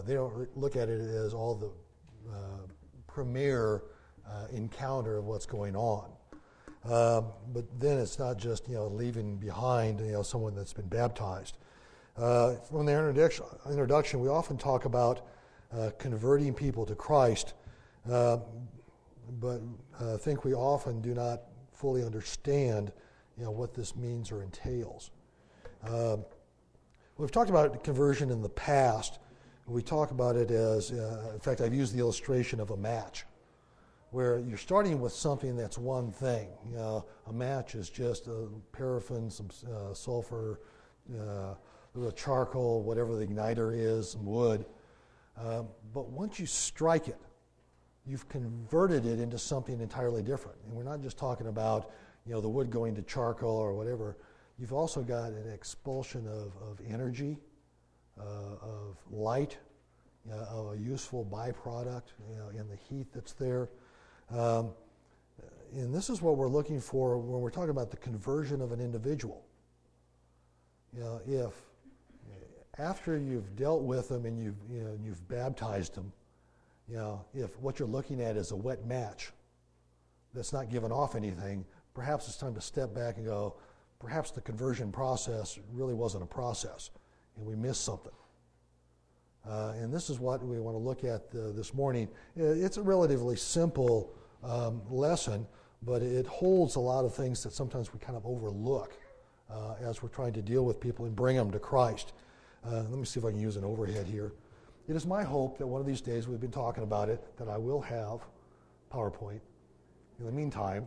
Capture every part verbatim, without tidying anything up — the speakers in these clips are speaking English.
they don't re- look at it as all the uh, premier uh, encounter of what's going on. Um, but then it's not just, you know, leaving behind, you know, someone that's been baptized. Uh, from the introduction, introduction, we often talk about uh, converting people to Christ, uh, but I think we often do not fully understand, you know, what this means or entails. Uh, we've talked about conversion in the past. We talk about it as, uh, in fact, I've used the illustration of a match, where you're starting with something that's one thing. You know, a match is just a paraffin, some uh, sulfur, uh, a little charcoal, whatever the igniter is, some wood. Um, but once you strike it, you've converted it into something entirely different. And we're not just talking about, you know, the wood going to charcoal or whatever. You've also got an expulsion of, of energy, uh, of light, you know, of a useful byproduct, you know, in the heat that's there. Um, and this is what we're looking for when we're talking about the conversion of an individual. You know, if after you've dealt with them and you've, you know, you've baptized them, you know, if what you're looking at is a wet match that's not giving off anything, perhaps it's time to step back and go, perhaps the conversion process really wasn't a process and we missed something. Uh, and this is what we want to look at uh, this morning. It's a relatively simple um, lesson, but it holds a lot of things that sometimes we kind of overlook uh, as we're trying to deal with people and bring them to Christ. Uh, let me see if I can use an overhead here. It is my hope that one of these days, we've been talking about it, that I will have PowerPoint. In the meantime,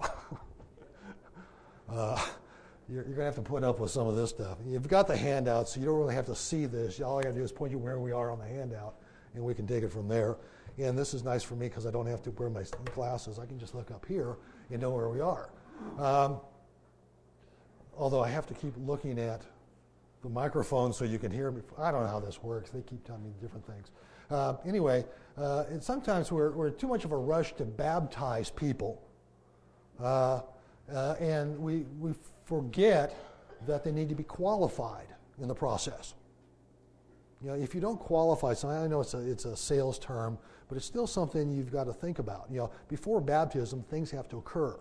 uh, you're, you're going to have to put up with some of this stuff. You've got the handout, so you don't really have to see this. All I got to do is point you where we are on the handout, and we can take it from there. And this is nice for me because I don't have to wear my glasses. I can just look up here and know where we are. Um, although I have to keep looking at the microphone so you can hear me. I don't know how this works. They keep telling me different things. Uh, anyway, uh, and sometimes we're, we're too much of a rush to baptize people. Uh, uh, and we, we forget that they need to be qualified in the process. You know, if you don't qualify, so I know it's a, it's a sales term, but it's still something you've got to think about. You know, before baptism, things have to occur.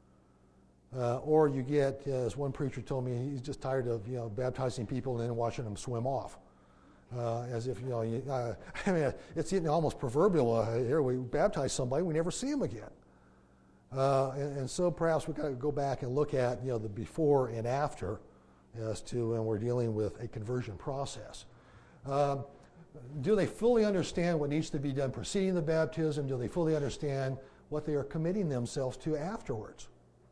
Uh, or you get, uh, as one preacher told me, he's just tired of, you know, baptizing people and then watching them swim off. Uh, as if, you know, you, uh, I mean, it's almost proverbial. Uh, here we baptize somebody, we never see them again. Uh, and, and so perhaps we've got to go back and look at, you know, the before and after as to when we're dealing with a conversion process. Um, do they fully understand what needs to be done preceding the baptism? Do they fully understand what they are committing themselves to afterwards?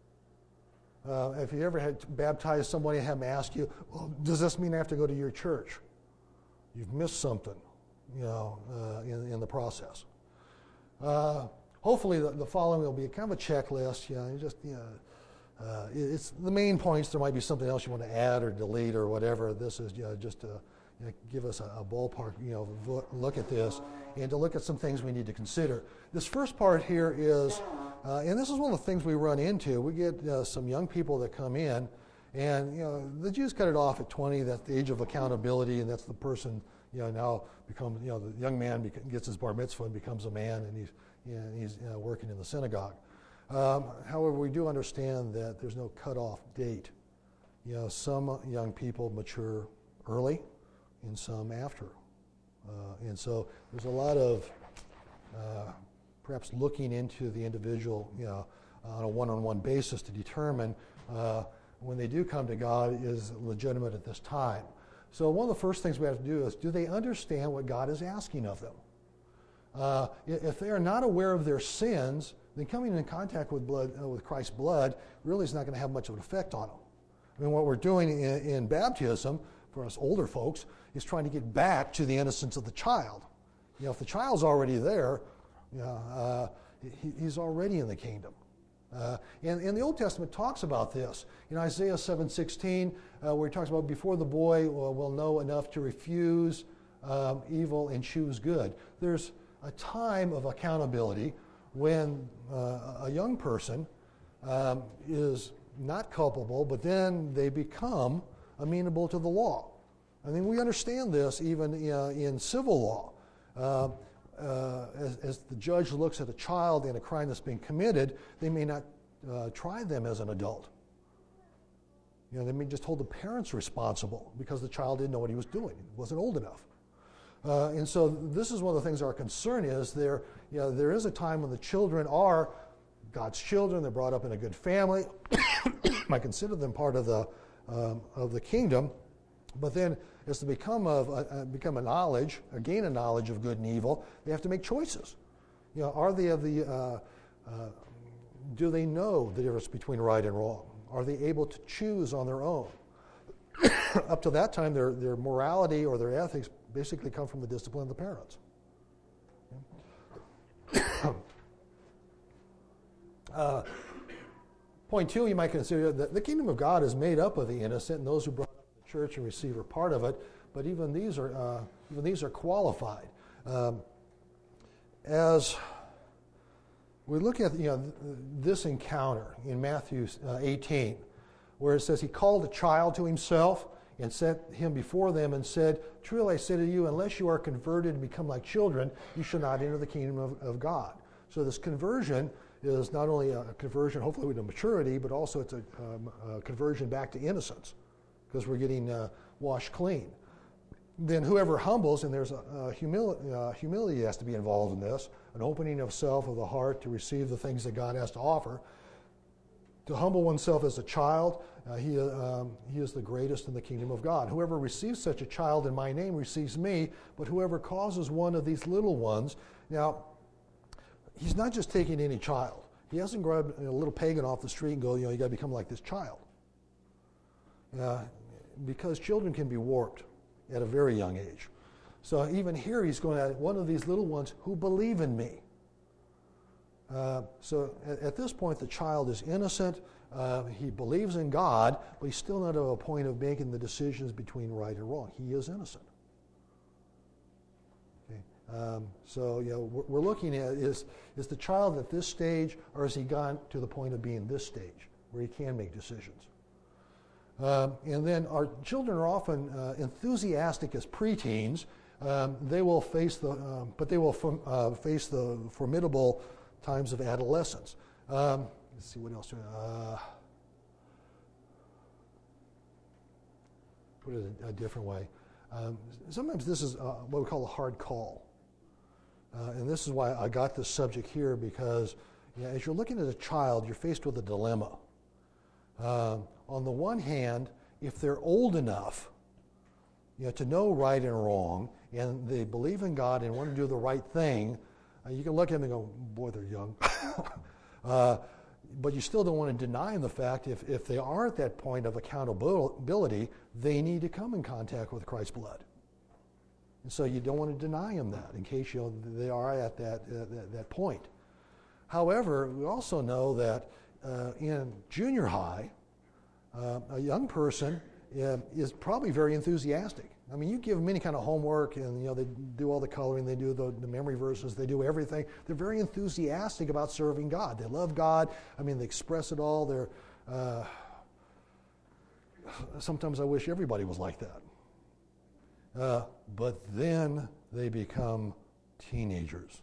Uh, if you ever had baptized somebody and have them ask you, well, does this mean I have to go to your church? You've missed something, you know, uh, in, in the process. Uh, hopefully the, the following will be kind of a checklist. You know, you just, you know, uh, it's the main points. There might be something else you want to add or delete or whatever. This is, you know, just to, you know, give us a, a ballpark, you know, look at this and to look at some things we need to consider. This first part here is, uh, and this is one of the things we run into. We get uh, some young people that come in, and you know the Jews cut it off at twenty. That's the age of accountability, and that's the person, you know, now becomes, you know, the young man gets his bar mitzvah and becomes a man, and he's, you know, he's you know, working in the synagogue. Um, however, we do understand that there's no cutoff date. You know, some young people mature early, and some after. Uh, and so there's a lot of uh, perhaps looking into the individual, you know, on a one-on-one basis to determine uh, when they do come to God is legitimate at this time. So one of the first things we have to do is, do they understand what God is asking of them? Uh, if they are not aware of their sins, then coming in contact with blood, uh, with Christ's blood really is not going to have much of an effect on them. I mean, what we're doing in, in baptism for us older folks is trying to get back to the innocence of the child. You know, if the child's already there, you know, uh, he, he's already in the kingdom. Uh, and, and the Old Testament talks about this. In Isaiah seven sixteen, uh, where he talks about before the boy will, will know enough to refuse um, evil and choose good. There's a time of accountability when uh, a young person um, is not culpable, but then they become amenable to the law. I mean, we understand this even uh, in civil law. Uh, uh, as, as the judge looks at a child and a crime that's being committed, they may not uh, try them as an adult. You know, they may just hold the parents responsible because the child didn't know what he was doing. He wasn't old enough. Uh, and so this is one of the things our concern is. There, you know, there is a time when the children are God's children. They're brought up in a good family. I consider them part of the um, of the kingdom. But then, as they become of uh, become a knowledge, or gain a knowledge of good and evil, they have to make choices. You know, are they of the? Uh, uh, do they know the difference between right and wrong? Are they able to choose on their own? Up to that time, their their morality or their ethics basically come from the discipline of the parents. uh, point two, you might consider that the kingdom of God is made up of the innocent, and those who brought up the church and receive are part of it. But even these are uh, even these are qualified. Um, as we look at you know th- this encounter in Matthew uh, eighteen, where it says he called a child to himself and set him before them and said, "Truly I say to you, unless you are converted and become like children, you shall not enter the kingdom of, of God." So this conversion is not only a conversion, hopefully to maturity, but also it's a, um, a conversion back to innocence, because we're getting uh, washed clean. Then whoever humbles, and there's a, a humility, uh, humility has to be involved in this, an opening of self, of the heart, to receive the things that God has to offer. To humble oneself as a child, uh, he, um, he is the greatest in the kingdom of God. Whoever receives such a child in my name receives me, but whoever causes one of these little ones. Now, he's not just taking any child. He hasn't grabbed a little pagan off the street and go, you know, you got to become like this child. Uh, because children can be warped at a very young age. So even here he's going at one of these little ones who believe in me. Uh, so at, at this point, the child is innocent. Uh, he believes in God, but he's still not at a point of making the decisions between right and wrong. He is innocent. Okay. Um, so you know, we're, we're looking at is is the child at this stage, or has he gone to the point of being this stage where he can make decisions? Um, and then our children are often uh, enthusiastic as preteens. Um, they will face the, uh, but they will from, uh, face the formidable times of adolescence. Um, let's see what else. Uh, put it a, a different way. Um, sometimes this is uh, what we call a hard call, uh, and this is why I got this subject here, because you know, as you're looking at a child, you're faced with a dilemma. Um, on the one hand, if they're old enough, you know, to know right and wrong, and they believe in God and want to do the right thing, uh, you can look at them and go, boy, they're young. uh, but you still don't want to deny them the fact if, if they are at that point of accountability, they need to come in contact with Christ's blood. And so you don't want to deny them that in case you know, they are at that, uh, that, that point. However, we also know that uh, in junior high, uh, a young person uh, is probably very enthusiastic. I mean, you give them any kind of homework, and you know they do all the coloring, they do the, the memory verses, they do everything. They're very enthusiastic about serving God. They love God. I mean, they express it all. They're uh, sometimes I wish everybody was like that. Uh, but then they become teenagers.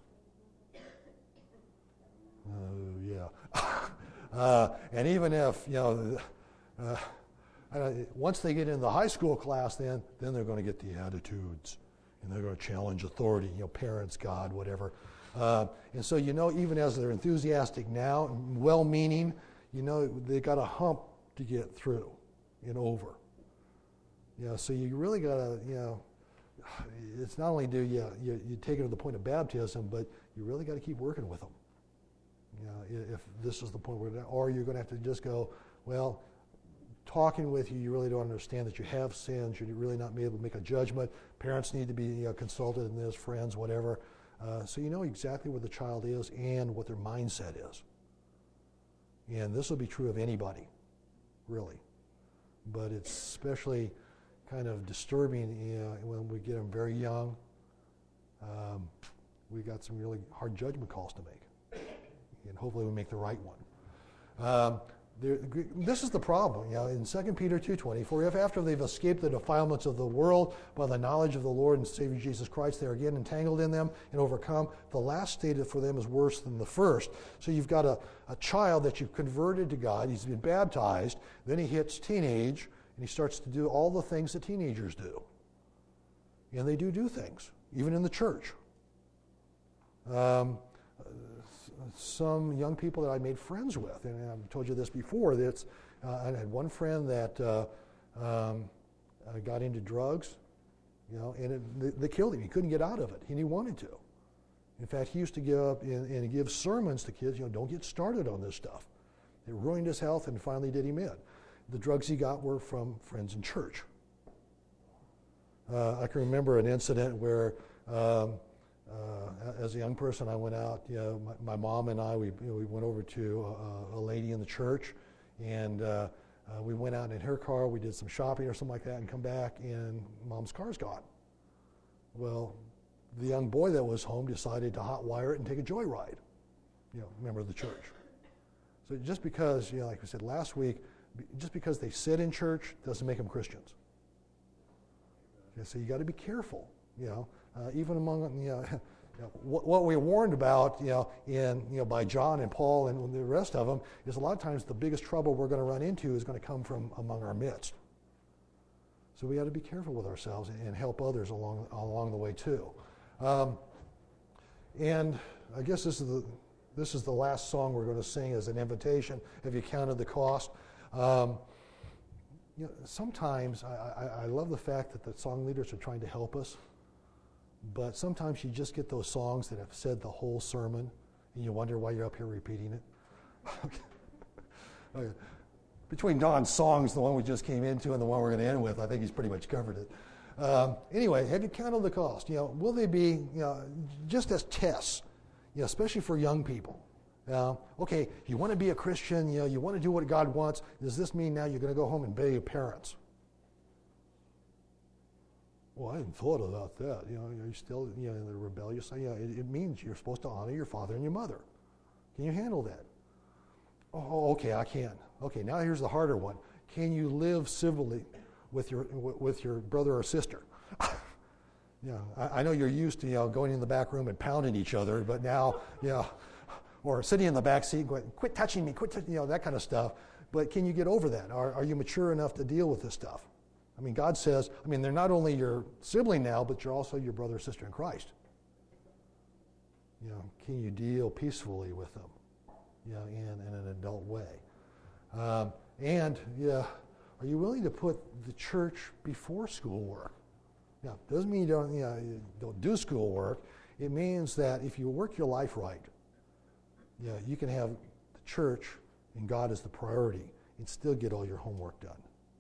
Oh yeah. uh, and even if you know. Uh, Uh, once they get in the high school class, then then they're going to get the attitudes, and they're going to challenge authority, you know, parents, God, whatever. Uh, and so you know, even as they're enthusiastic now, well-meaning, you know, they got a hump to get through and over. You know, so you really got to, you know, it's not only do you, you you take it to the point of baptism, but you really got to keep working with them. You know, if this is the point where, or you're going to have to just go, well. Talking with you, you really don't understand that you have sins. You're really not able to make a judgment. Parents need to be you know, consulted in this, friends, whatever. Uh, so you know exactly where the child is and what their mindset is. And this will be true of anybody, really. But it's especially kind of disturbing you know, when we get them very young. Um, we got some really hard judgment calls to make. And hopefully we make the right one. Um, This is the problem, you know, in Second Peter two twenty, for if after they've escaped the defilements of the world by the knowledge of the Lord and Savior Jesus Christ, they are again entangled in them and overcome, the last state for them is worse than the first. So you've got a, a child that you've converted to God, he's been baptized, then he hits teenage, and he starts to do all the things that teenagers do. And they do do things, even in the church. Um, some young people that I made friends with, and I've told you this before, that's, uh, I had one friend that uh, um, uh, got into drugs, you know, and it, they, they killed him. He couldn't get out of it, and he wanted to. In fact, he used to give up and, and give sermons to kids, you know, don't get started on this stuff. It ruined his health and finally did him in. The drugs he got were from friends in church. Uh, I can remember an incident where um, Uh, as a young person, I went out, you know, my, my mom and I, we, you know, we went over to a, a lady in the church, and uh, uh, we went out in her car, we did some shopping or something like that, and come back, and mom's car's gone. Well, the young boy that was home decided to hotwire it and take a joyride, you know, member of the church. So just because, you know, like we said last week, just because they sit in church doesn't make them Christians. Okay, so you got to be careful, you know. Uh, even among you know, you know what, what we warned about, you know, in you know by John and Paul and the rest of them is a lot of times the biggest trouble we're going to run into is going to come from among our midst. So we got to be careful with ourselves and, and help others along along the way too. Um, and I guess this is the this is the last song we're going to sing as an invitation. Have you counted the cost? Um, you know, sometimes I, I, I love the fact that the song leaders are trying to help us. But sometimes you just get those songs that have said the whole sermon, and you wonder why you're up here repeating it. Okay. Between Don's songs, the one we just came into and the one we're going to end with, I think he's pretty much covered it. Um, anyway, have you counted the cost? You know, will they be, you know, just as tests, you know, especially for young people? Uh, okay, you want to be a Christian, you know, you want to do what God wants. Does this mean now you're going to go home and obey your parents? Well, I hadn't thought about that. You know, you're still, you know, in the rebellious. You know, it, it means you're supposed to honor your father and your mother. Can you handle that? Oh, okay, I can. Okay, now here's the harder one. Can you live civilly with your with your brother or sister? Yeah, I, I know you're used to, you know, going in the back room and pounding each other, but now, you know, or sitting in the back seat, going, quit touching me, quit, t-, you know, that kind of stuff. But can you get over that? Are, are you mature enough to deal with this stuff? I mean, God says, I mean, they're not only your sibling now, but you're also your brother or sister in Christ. You know, can you deal peacefully with them, you know, in, in an adult way? Um, and, yeah, are you willing to put the church before schoolwork? Now, doesn't mean you don't, you know, you don't do schoolwork. It means that if you work your life right, you know, you can have the church and God as the priority and still get all your homework done.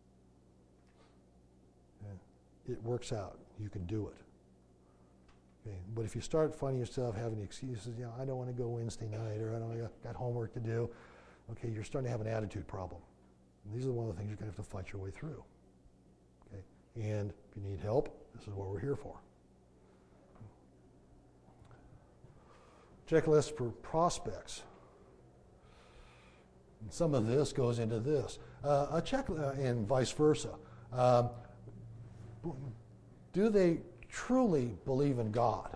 It works out. You can do it. Okay. But if you start finding yourself having excuses, you know, I don't want to go Wednesday night, or I don't I got homework to do, okay, you're starting to have an attitude problem. And these are one of the things you're going to have to fight your way through. Okay. And if you need help, this is what we're here for. Checklist for prospects. And some of this goes into this. Uh, a check uh, and vice versa. Um, Do they truly believe in God?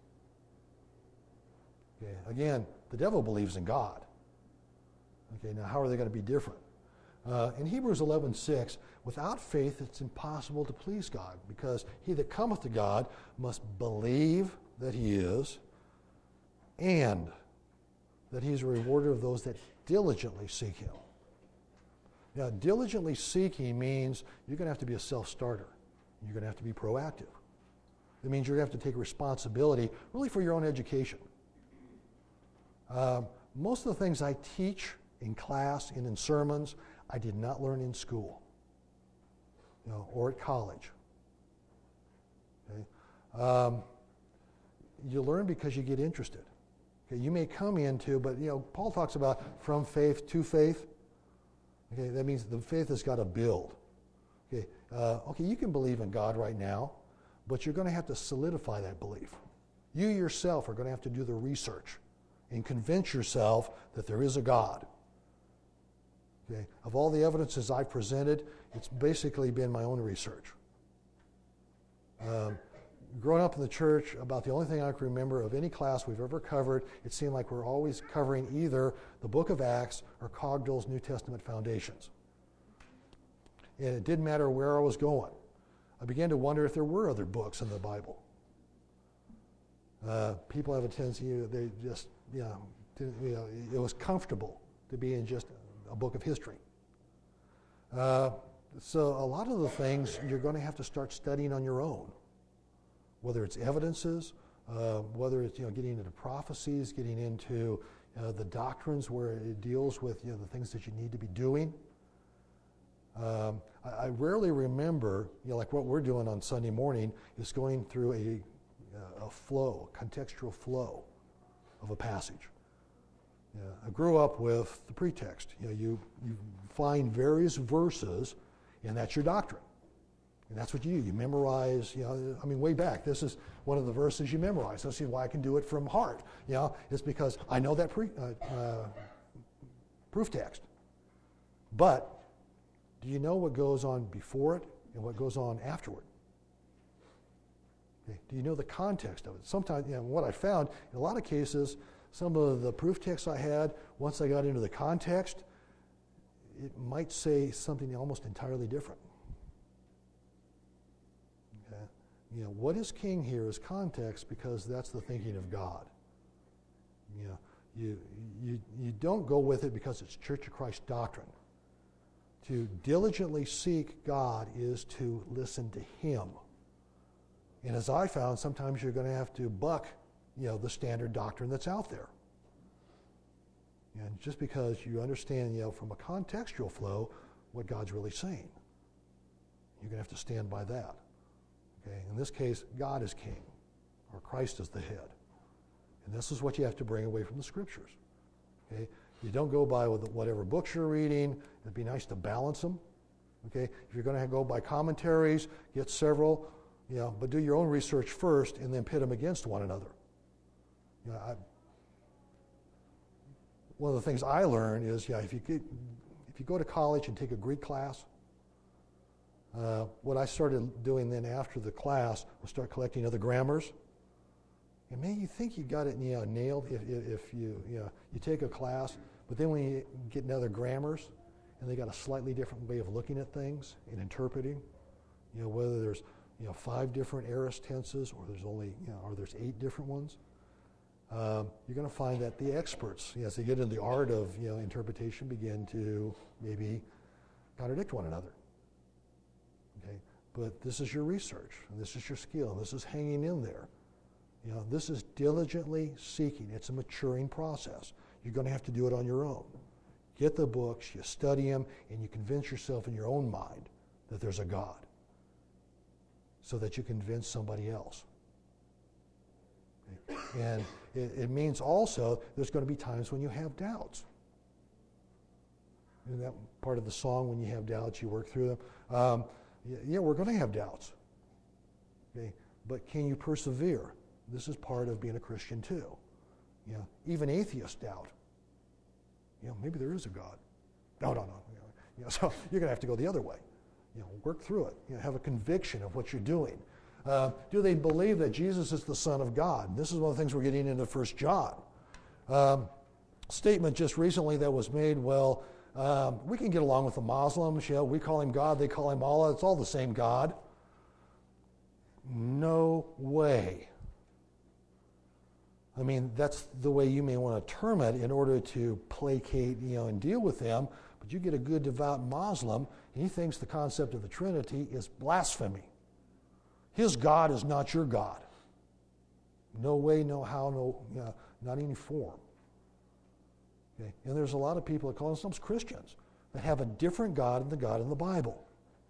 Okay, again, the devil believes in God. Okay, now how are they going to be different? Uh, in Hebrews eleven six, without faith it's impossible to please God, because he that cometh to God must believe that he is, and that he is a rewarder of those that diligently seek him. Now, diligently seeking means you're going to have to be a self-starter. You're going to have to be proactive. It means you're going to have to take responsibility, really, for your own education. Um, most of the things I teach in class and in sermons, I did not learn in school, you know, or at college. Okay? Um, you learn because you get interested. Okay? You may come into, but you know, Paul talks about from faith to faith. Okay, that means the faith has got to build. Okay, uh, okay, you can believe in God right now, but you're going to have to solidify that belief. You yourself are going to have to do the research and convince yourself that there is a God. Okay? Of all the evidences I've presented, it's basically been my own research. Um, growing up in the church, about the only thing I can remember of any class we've ever covered, it seemed like we're always covering either the book of Acts or Cogdell's New Testament Foundations. And it didn't matter where I was going. I began to wonder if there were other books in the Bible. Uh, people have a tendency, they just, you know, to, you know, it was comfortable to be in just a book of history. Uh, so a lot of the things you're going to have to start studying on your own, whether it's evidences, uh, whether it's, you know, getting into prophecies, getting into uh, the doctrines where it deals with, you know, the things that you need to be doing. Um, I, I rarely remember, you know, like what we're doing on Sunday morning is going through a, a flow, contextual flow of a passage. Yeah, I grew up with the pretext. You know, you, you find various verses, and that's your doctrine. And that's what you do. You memorize, you know, I mean, way back, this is one of the verses you memorize. Let's see why I can do it from heart. You know, it's because I know that pre, uh, uh, proof text. But do you know what goes on before it and what goes on afterward? Okay. Do you know the context of it? Sometimes, you know, what I found, in a lot of cases, some of the proof texts I had, once I got into the context, it might say something almost entirely different. Okay. You know, what is king here is context, because that's the thinking of God. You know, you, you, you don't go with it because it's Church of Christ doctrine. To diligently seek God is to listen to Him. And as I found, sometimes you're going to have to buck, you know, the standard doctrine that's out there. And just because you understand, you know, from a contextual flow what God's really saying, you're going to have to stand by that. Okay? In this case, God is king, or Christ is the head. And this is what you have to bring away from the Scriptures. Okay? You don't go by with whatever books you're reading. It'd be nice to balance them. Okay? If you're going to go by commentaries, get several, you know, but do your own research first and then pit them against one another. You know, I, one of the things I learned is, yeah, if you get, if you go to college and take a Greek class, uh, what I started doing then after the class was start collecting other grammars. And man, you think you got it, you know, nailed if, if, if you, you know, you take a class, but then when you get into other grammars, and they got a slightly different way of looking at things and interpreting, you know, whether there's, you know, five different aorist tenses, or there's only, you know, or there's eight different ones. Um, you're going to find that the experts, you know, as they get into the art of, you know, interpretation, begin to maybe contradict one another. Okay, but this is your research, and this is your skill, and this is hanging in there. You know, this is diligently seeking. It's a maturing process. You're going to have to do it on your own. Get the books, you study them, and you convince yourself in your own mind that there's a God, so that you convince somebody else. Okay? And it, it means also there's going to be times when you have doubts. In that part of the song, when you have doubts, you work through them. Um, yeah, we're going to have doubts. Okay? But can you persevere? This is part of being a Christian too. You know, even atheists doubt. You know, maybe there is a God. No, no, no. You know, you know, so you're going to have to go the other way. You know, work through it. You know, have a conviction of what you're doing. Uh, do they believe that Jesus is the Son of God? And this is one of the things we're getting into First John. Um, statement just recently that was made, well, um, we can get along with the Muslims. You know, we call him God, they call him Allah. It's all the same God. No way. I mean, that's the way you may want to term it in order to placate, you know, and deal with them. But you get a good devout Muslim, and he thinks the concept of the Trinity is blasphemy. His God is not your God. No way, no how, no, you know, not any form. Okay? And there's a lot of people that call themselves Christians that have a different God than the God in the Bible.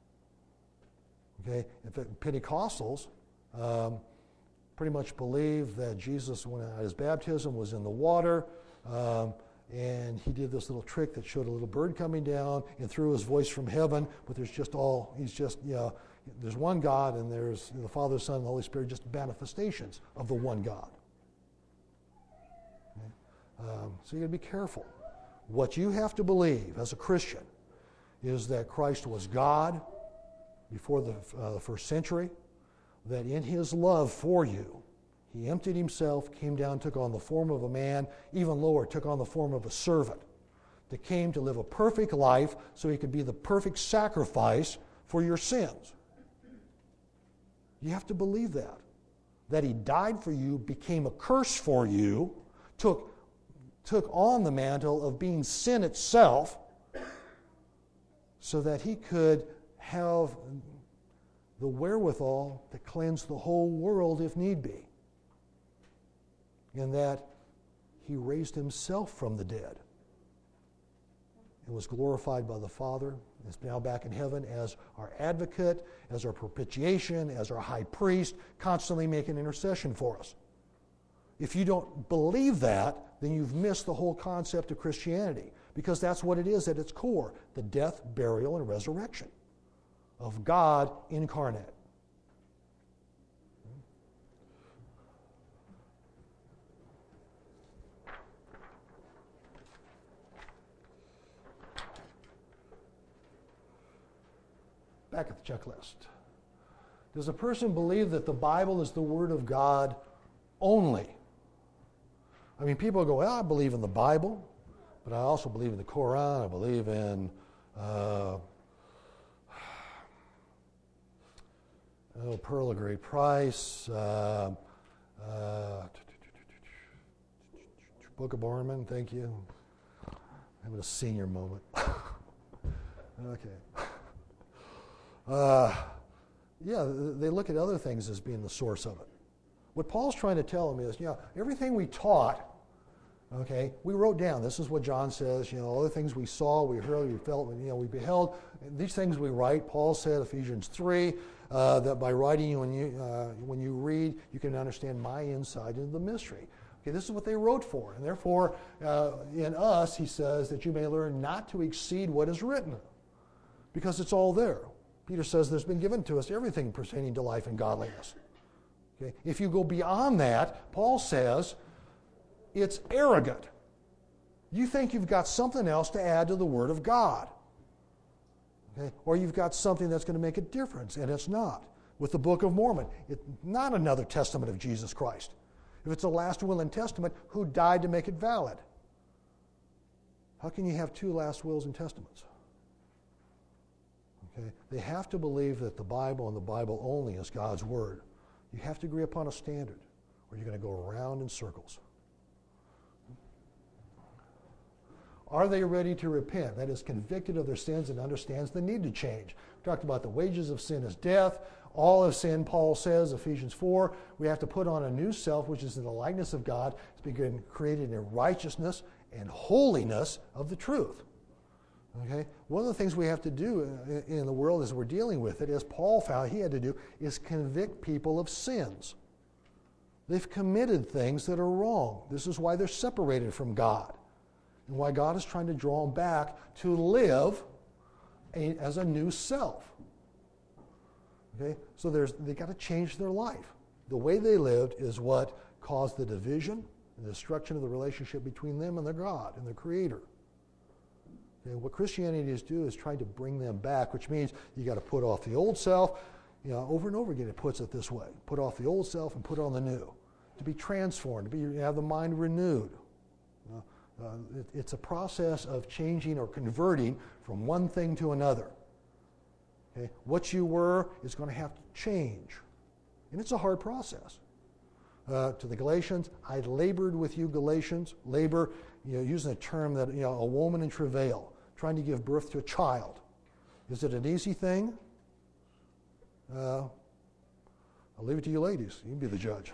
Okay? In fact, Pentecostals um, pretty much believe that Jesus, when at his baptism, was in the water, um, and he did this little trick that showed a little bird coming down and threw his voice from heaven, but there's just all, he's just, you know, there's one God, and there's, you know, the Father, Son, and the Holy Spirit, just manifestations of the one God. Okay? Um, so you got to be careful. What you have to believe as a Christian is that Christ was God before the uh, first century, that in his love for you, he emptied himself, came down, took on the form of a man, even lower, took on the form of a servant, that came to live a perfect life so he could be the perfect sacrifice for your sins. You have to believe that. That he died for you, became a curse for you, took, took on the mantle of being sin itself, so that he could have the wherewithal to cleanse the whole world if need be. And that he raised himself from the dead and was glorified by the Father, is now back in heaven as our advocate, as our propitiation, as our high priest, constantly making intercession for us. If you don't believe that, then you've missed the whole concept of Christianity, because that's what it is at its core, the death, burial, and resurrection of God incarnate. Back at the checklist. Does a person believe that the Bible is the Word of God only? I mean, people go, well, I believe in the Bible, but I also believe in the Quran. I believe in uh, oh, Pearl of Great Price, uh, uh, Book of Mormon, thank you. I'm having a senior moment. Okay. Uh, yeah, they look at other things as being the source of it. What Paul's trying to tell them is, you know, everything we taught, okay, we wrote down. This is what John says, you know, all the things we saw, we heard, we felt, you know, we beheld. These things we write. Paul said, Ephesians three, uh, that by writing, when you uh, when you read, you can understand my insight into the mystery. Okay, this is what they wrote for. And therefore, uh, in us, he says that you may learn not to exceed what is written, because it's all there. Peter says there's been given to us everything pertaining to life and godliness. Okay? If you go beyond that, Paul says it's arrogant. You think you've got something else to add to the Word of God. Okay? Or you've got something that's going to make a difference, and it's not. With the Book of Mormon, it's not another testament of Jesus Christ. If it's a last will and testament, who died to make it valid? How can you have two last wills and testaments? Okay? They have to believe that the Bible and the Bible only is God's Word. You have to agree upon a standard, or you're going to go around in circles. Are they ready to repent? That is, convicted of their sins and understands the need to change. We talked about the wages of sin is death. All of sin, Paul says, Ephesians four, we have to put on a new self, which is in the likeness of God. It's been created in righteousness and holiness of the truth. Okay? One of the things we have to do in the world as we're dealing with it, as Paul found he had to do, is convict people of sins. They've committed things that are wrong. This is why they're separated from God, and why God is trying to draw them back to live a, as a new self. Okay? So there's, they got to change their life. The way they lived is what caused the division and the destruction of the relationship between them and their God and their Creator. And what Christianity is doing is trying to bring them back, which means you got to put off the old self. You know, over and over again, it puts it this way: put off the old self and put on the new. To be transformed, to be have the mind renewed. Uh, uh, it, it's a process of changing or converting from one thing to another. Okay? What you were is going to have to change, and it's a hard process. Uh, to the Galatians, I labored with you, Galatians. Labor, you know, using a term that, you know, a woman in travail, trying to give birth to a child. Is it an easy thing? Uh, I'll leave it to you ladies. You can be the judge.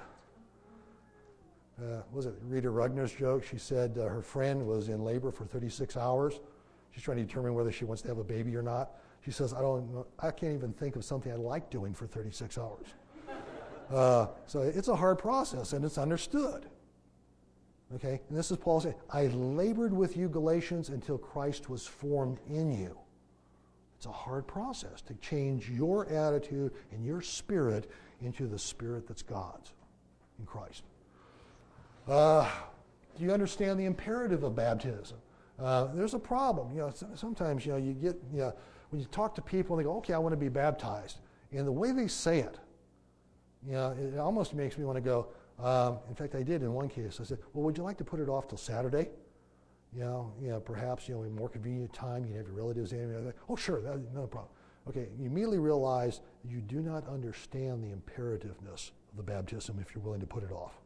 Uh, was it Rita Rugner's joke? She said uh, her friend was in labor for thirty-six hours. She's trying to determine whether she wants to have a baby or not. She says, I don't know, I can't even think of something I like doing for thirty-six hours. Uh, so it's a hard process, and it's understood. Okay? And this is Paul saying, I labored with you, Galatians, until Christ was formed in you. It's a hard process to change your attitude and your spirit into the spirit that's God's in Christ. Uh, do you understand the imperative of baptism? Uh, there's a problem. You know, sometimes you know you get you know, when you talk to people and they go, "Okay, I want to be baptized," and the way they say it, you know, it almost makes me want to go. Um, in fact, I did in one case. I said, "Well, would you like to put it off till Saturday? You know, you know, perhaps you know, a more convenient time. You can have your relatives in." And oh, sure, that's no problem. Okay, you immediately realize that you do not understand the imperativeness of the baptism if you're willing to put it off.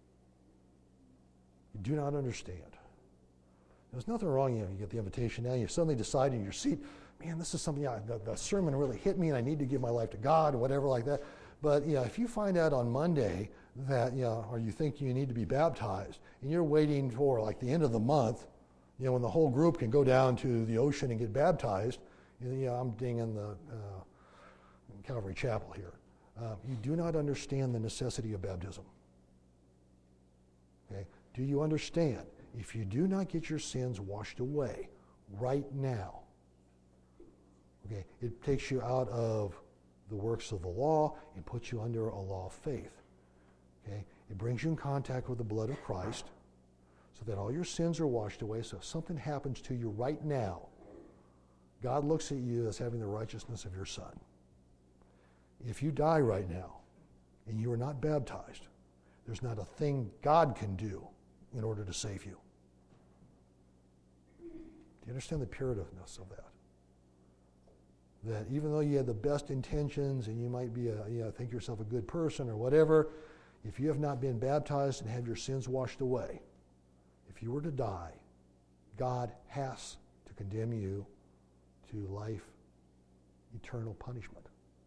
You do not understand. There's nothing wrong, you know, you get the invitation now, you suddenly decide in your seat, man, this is something, yeah, the, the sermon really hit me and I need to give my life to God or whatever like that. But you know, if you find out on Monday that, you know, or you think you need to be baptized and you're waiting for like the end of the month, you know, when the whole group can go down to the ocean and get baptized, you know, I'm dinging the uh, Calvary Chapel here. Uh, you do not understand the necessity of baptism. Okay? Do you understand? If you do not get your sins washed away right now, okay, it takes you out of the works of the law and puts you under a law of faith. Okay? It brings you in contact with the blood of Christ so that all your sins are washed away. So if something happens to you right now, God looks at you as having the righteousness of your Son. If you die right now and you are not baptized, there's not a thing God can do in order to save you. Do you understand the imperativeness of that? That even though you had the best intentions and you might be a, you know, think yourself a good person or whatever, if you have not been baptized and have your sins washed away, if you were to die, God has to condemn you to life, eternal punishment.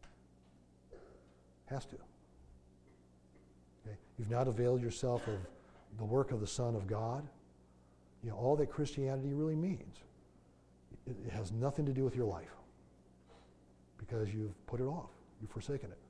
Has to. Okay? You've not availed yourself of the work of the Son of God. You know, all that Christianity really means. It, it has nothing to do with your life because you've put it off. You've forsaken it.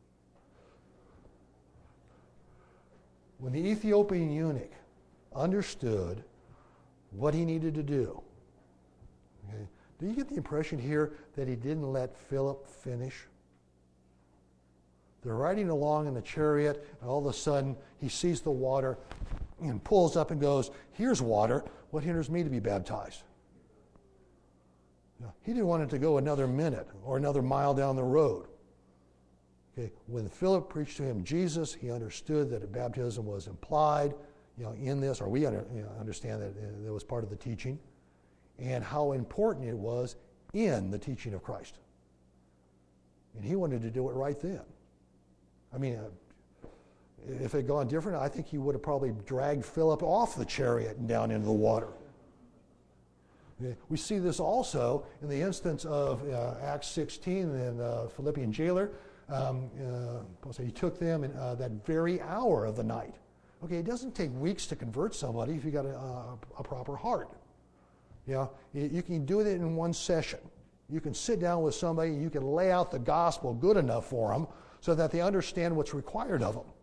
When the Ethiopian eunuch understood what he needed to do, okay, do you get the impression here that he didn't let Philip finish? They're riding along in the chariot, and all of a sudden he sees the water and pulls up and goes, "Here's water. What hinders me to be baptized?" You know, he didn't want it to go another minute or another mile down the road. Okay, when Philip preached to him Jesus, he understood that baptism was implied, you know, in this, or we under, you know, understand that it was part of the teaching, and how important it was in the teaching of Christ. And he wanted to do it right then. I mean, uh, if it had gone different, I think he would have probably dragged Philip off the chariot and down into the water. Okay. We see this also in the instance of uh, Acts sixteen and uh, Philippian jailer. Um, uh, he took them in uh, that very hour of the night. Okay, it doesn't take weeks to convert somebody if you got a, a, a proper heart. You know, you, you can do it in one session. You can sit down with somebody and you can lay out the gospel good enough for them so that they understand what's required of them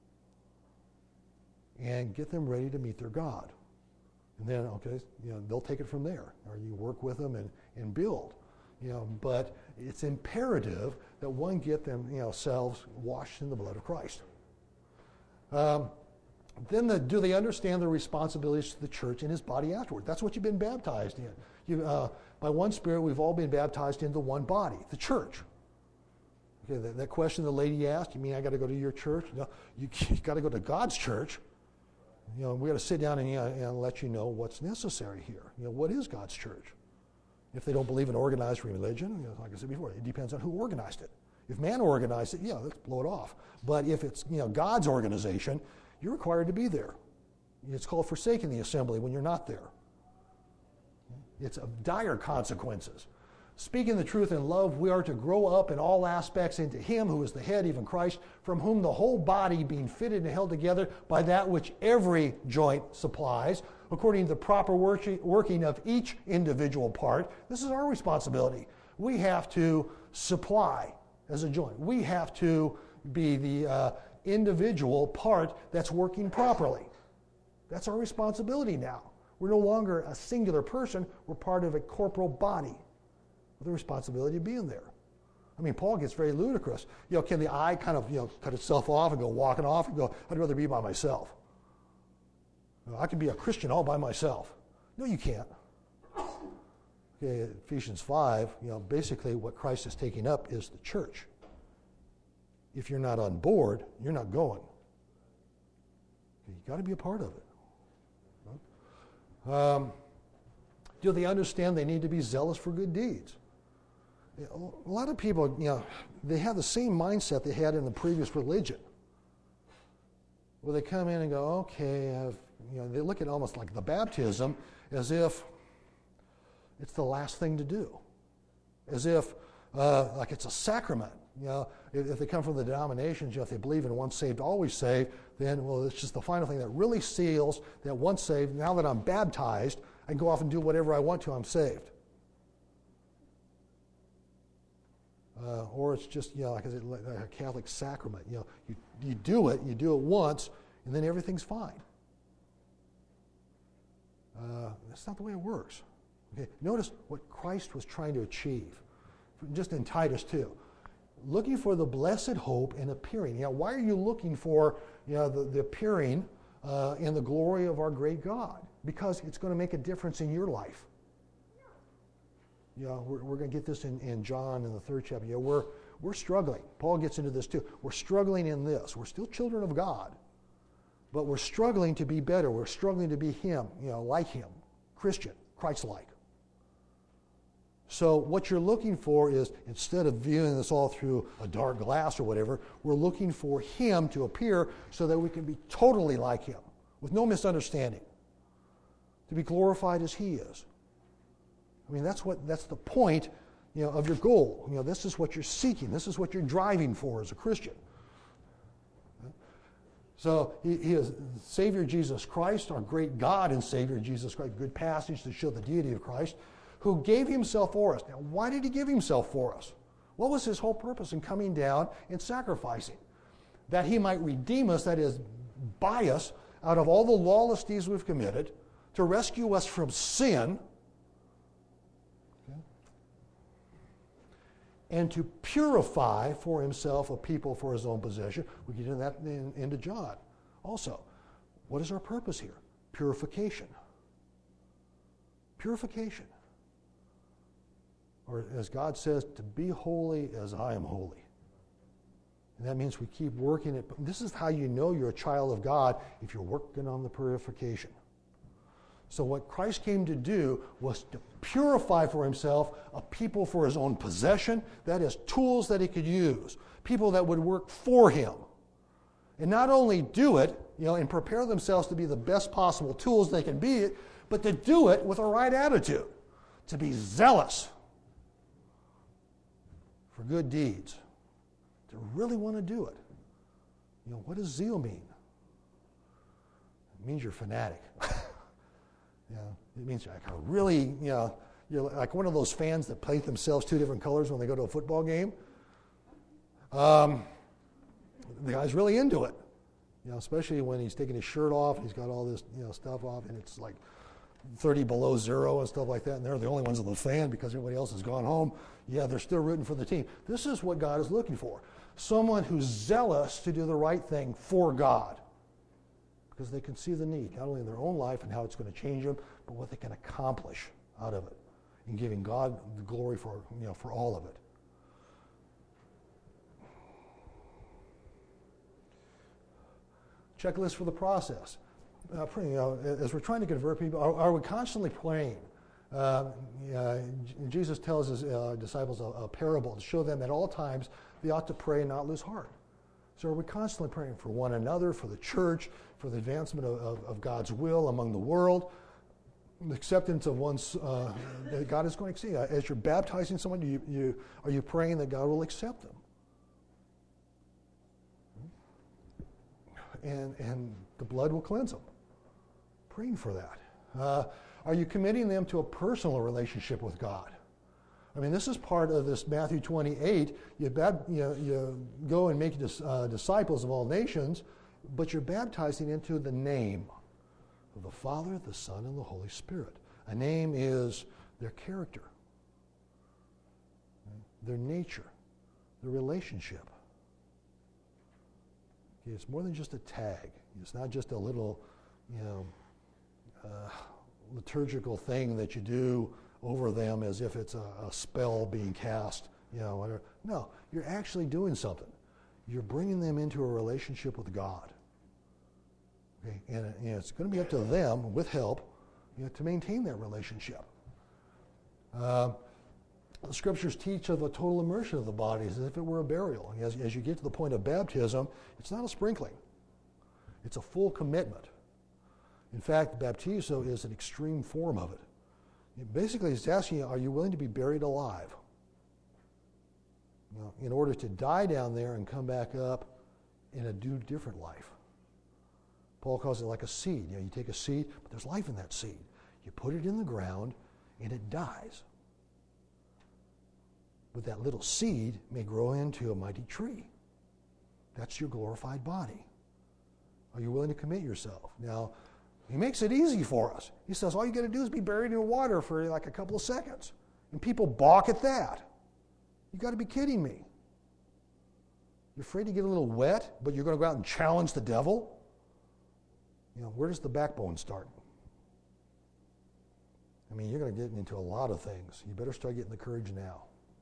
and get them ready to meet their God. And then, okay, you know, they'll take it from there, or you work with them and, and build. You know, but it's imperative that one get them, you know, selves washed in the blood of Christ. Um, then the, do they understand the responsibilities to the church and his body afterward? That's what you've been baptized in. You, uh, by one Spirit, we've all been baptized into one body, the church. Okay, that, that question the lady asked, you mean I got to go to your church? No, you, you got to go to God's church. You know, we got to sit down and, you know, and let you know what's necessary here. You know, what is God's church? If they don't believe in organized religion, you know, like I said before, it depends on who organized it. If man organized it, yeah, let's blow it off. But if it's, you know, God's organization, you're required to be there. It's called forsaking the assembly when you're not there. It's of dire consequences. Speaking the truth in love, we are to grow up in all aspects into him who is the head, even Christ, from whom the whole body being fitted and held together by that which every joint supplies, according to the proper working of each individual part. This is our responsibility. We have to supply as a joint. We have to be the uh, individual part that's working properly. That's our responsibility now. We're no longer a singular person. We're part of a corporal body with the responsibility of being there. I mean, Paul gets very ludicrous. You know, can the eye kind of, you know, cut itself off and go walking off and go, I'd rather be by myself. I can be a Christian all by myself. No, you can't. Okay, Ephesians five, you know, basically what Christ is taking up is the church. If you're not on board, you're not going. You've got to be a part of it. Um, do they understand they need to be zealous for good deeds? A lot of people, you know, they have the same mindset they had in the previous religion. Where they come in and go, okay, I've, you know, they look at almost like the baptism as if it's the last thing to do. As if, uh, like it's a sacrament. You know, if, if they come from the denominations, you know, if they believe in once saved, always saved, then, well, it's just the final thing that really seals that once saved, now that I'm baptized, I can go off and do whatever I want to, I'm saved. Uh, or it's just, you know, like a, like a Catholic sacrament. You know, you, you do it, you do it once, and then everything's fine. Uh, that's not the way it works. Okay, notice what Christ was trying to achieve, just in Titus two. Looking for the blessed hope and appearing. You know, why are you looking for, you know, the, the appearing uh, in the glory of our great God? Because it's going to make a difference in your life. You know, we're, we're going to get this in, in John in the third chapter. You know, we're, we're struggling. Paul gets into this too. We're struggling in this. We're still children of God, but we're struggling to be better. We're struggling to be Him, you know, like Him, Christian, Christ-like. So what you're looking for is, instead of viewing this all through a dark glass or whatever, we're looking for Him to appear so that we can be totally like Him, with no misunderstanding, to be glorified as He is. I mean, that's what that's the point, you know, of your goal. You know, this is what you're seeking. This is what you're driving for as a Christian. So he, he is Savior Jesus Christ, our great God and Savior Jesus Christ. Good passage to show the deity of Christ, who gave Himself for us. Now, why did He give Himself for us? What was His whole purpose in coming down and sacrificing? That He might redeem us, that is, buy us out of all the lawless deeds we've committed, to rescue us from sin, and to purify for Himself a people for His own possession. We get into that in, into John also. What is our purpose here? Purification. Purification. Or as God says, to be holy as I am holy. And that means we keep working it. This is how you know you're a child of God, if you're working on the purification. So what Christ came to do was to purify for Himself a people for His own possession, that is, tools that He could use, people that would work for Him. And not only do it, you know, and prepare themselves to be the best possible tools they can be, but to do it with a right attitude, to be zealous for good deeds, to really want to do it. You know, what does zeal mean? It means you're a fanatic. You know, it means you're like a really, you know, you're like one of those fans that paint themselves two different colors when they go to a football game. Um, the guy's really into it, you know, especially when he's taking his shirt off, he's got all this, you know, stuff off, and it's like thirty below zero and stuff like that, and they're the only ones on the fan because everybody else has gone home. Yeah, they're still rooting for the team. This is what God is looking for. Someone who's zealous to do the right thing for God, because they can see the need, not only in their own life and how it's going to change them, but what they can accomplish out of it, and giving God the glory for, you know, for all of it. Checklist for the process. Uh, you know, as we're trying to convert people, are, are we constantly praying? Uh, uh, Jesus tells His uh, disciples a, a parable to show them at all times they ought to pray and not lose heart. So are we constantly praying for one another, for the church, for the advancement of, of, of God's will among the world, the acceptance of one's, uh, that God is going to see? As you're baptizing someone, you, you, are you praying that God will accept them? And, and the blood will cleanse them. Praying for that. Uh, are you committing them to a personal relationship with God? I mean, this is part of this Matthew twenty-eight. You, bab, you, know, you go and make dis, uh, disciples of all nations, but you're baptizing into the name of the Father, the Son, and the Holy Spirit. A name is their character, their nature, their relationship. Okay, it's more than just a tag. It's not just a little, you know, uh, liturgical thing that you do over them as if it's a, a spell being cast, you know, whatever. No, you're actually doing something. You're bringing them into a relationship with God. Okay? And, and it's going to be up to them, with help, you know, to maintain that relationship. Uh, the scriptures teach of a total immersion of the body as if it were a burial. And as, as you get to the point of baptism, it's not a sprinkling. It's a full commitment. In fact, baptizo is an extreme form of it. It basically, it's asking you, are you willing to be buried alive? You know, in order to die down there and come back up in a new, different life. Paul calls it like a seed. You know, you take a seed, but there's life in that seed. You put it in the ground, and it dies. But that little seed may grow into a mighty tree. That's your glorified body. Are you willing to commit yourself? Now, he makes it easy for us. He says, all you got to do is be buried in water for like a couple of seconds. And people balk at that. You got to be kidding me. You're afraid to get a little wet, but you're going to go out and challenge the devil? You know, where does the backbone start? I mean, you're going to get into a lot of things. You better start getting the courage now.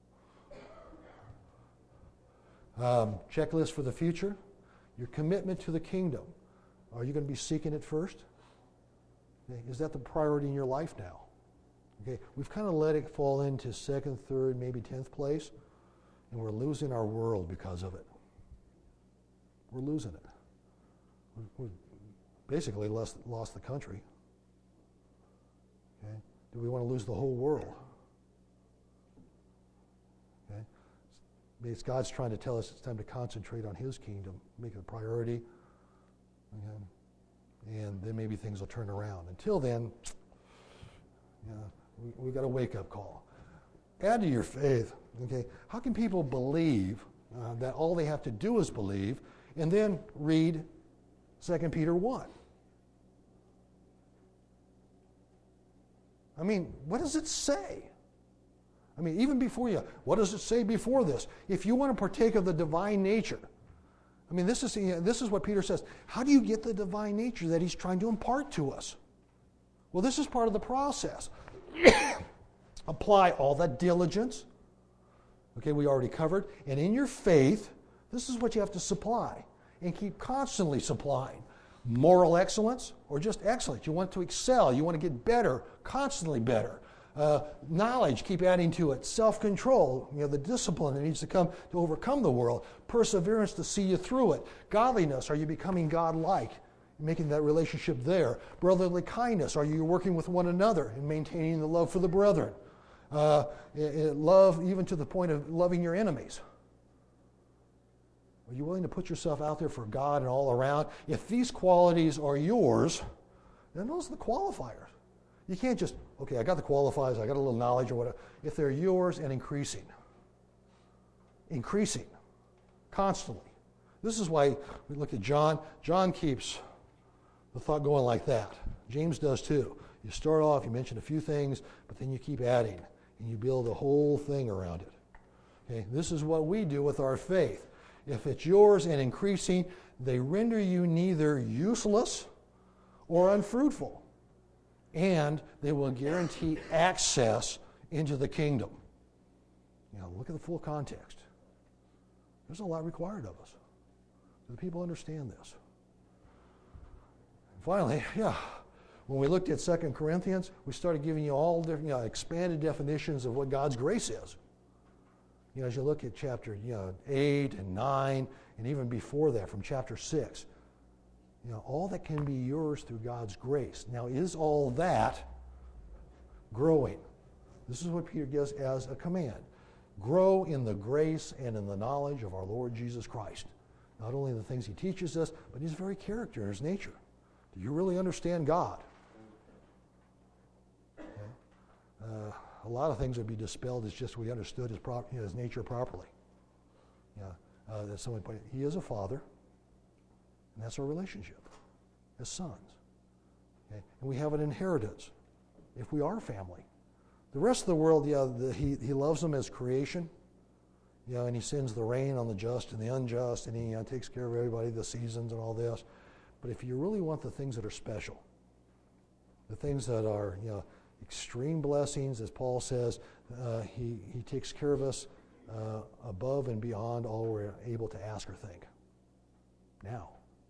Um, checklist for the future. Your commitment to the kingdom. Are you going to be seeking it first? Okay. Is that the priority in your life now? Okay. We've kind of let it fall into second, third, maybe tenth place, and we're losing our world because of it. We're losing it. We've basically lost, lost the country. Okay. Do we want to lose the whole world? Okay. It's God's trying to tell us it's time to concentrate on His kingdom, make it a priority, okay. And then maybe things will turn around. Until then, you know, we, we've got a wake-up call. Add to your faith. Okay, how can people believe uh, that all they have to do is believe, and then read Second Peter one? I mean, what does it say? I mean, even before you, what does it say before this? If you want to partake of the divine nature, I mean, this is, you know, this is what Peter says. How do you get the divine nature that he's trying to impart to us? Well, this is part of the process. Apply all that diligence. Okay, we already covered. And in your faith, this is what you have to supply. And keep constantly supplying. Moral excellence or just excellence. You want to excel. You want to get better, constantly better. Uh, knowledge, keep adding to it. Self-control, you know, the discipline that needs to come to overcome the world. Perseverance to see you through it. Godliness, are you becoming God-like? Making that relationship there. Brotherly kindness, are you working with one another and maintaining the love for the brethren? Uh, love even to the point of loving your enemies. Are you willing to put yourself out there for God and all around? If these qualities are yours, then those are the qualifiers. You can't just, okay, I got the qualifiers, I got a little knowledge or whatever. If they're yours and increasing. Increasing. Constantly. This is why we look at John. John keeps the thought going like that. James does too. You start off, you mention a few things, but then you keep adding, and you build a whole thing around it. Okay, this is what we do with our faith. If it's yours and increasing, they render you neither useless or unfruitful. And they will guarantee access into the kingdom. You know, look at the full context. There's a lot required of us. Do the people understand this? And finally, yeah, when we looked at Second Corinthians, we started giving you all different, you know, expanded definitions of what God's grace is. You know, as you look at chapter you know, eight and nine, and even before that, from chapter six, you know, all that can be yours through God's grace. Now, is all that growing? This is what Peter gives as a command. Grow in the grace and in the knowledge of our Lord Jesus Christ. Not only the things he teaches us, but his very character and his nature. Do you really understand God? Okay. Uh, a lot of things would be dispelled as just we understood his, prop, his nature properly. Yeah, uh, that someone put it. He is a father. And that's our relationship as sons. Okay? And we have an inheritance if we are family. The rest of the world, yeah, the, he, he loves them as creation. You know, and he sends the rain on the just and the unjust, and he you know, takes care of everybody, the seasons and all this. But if you really want the things that are special, the things that are, you know, extreme blessings, as Paul says. Uh, he, he takes care of us uh, above and beyond all we're able to ask or think. Now.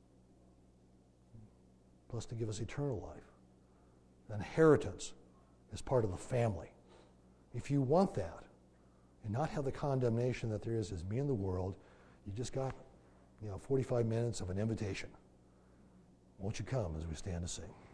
Plus to give us eternal life. Inheritance is part of the family. If you want that, and not have the condemnation that there is as me in the world, you just got, you know, forty-five minutes of an invitation. Won't you come as we stand to sing?